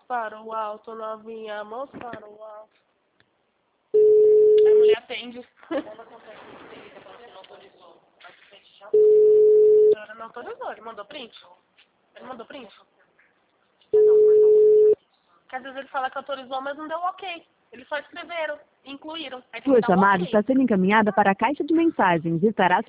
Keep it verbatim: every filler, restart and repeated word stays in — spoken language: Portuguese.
para o alto, novinha, mãos para o alto. A mulher atende. Ela não autorizou, ele mandou print. Ele mandou print. Porque às vezes ele fala que autorizou, mas não deu ok. Eles só escreveram, incluíram. Aí tem que Sua dar um chamada ok. está sendo encaminhada para a caixa de mensagens e estará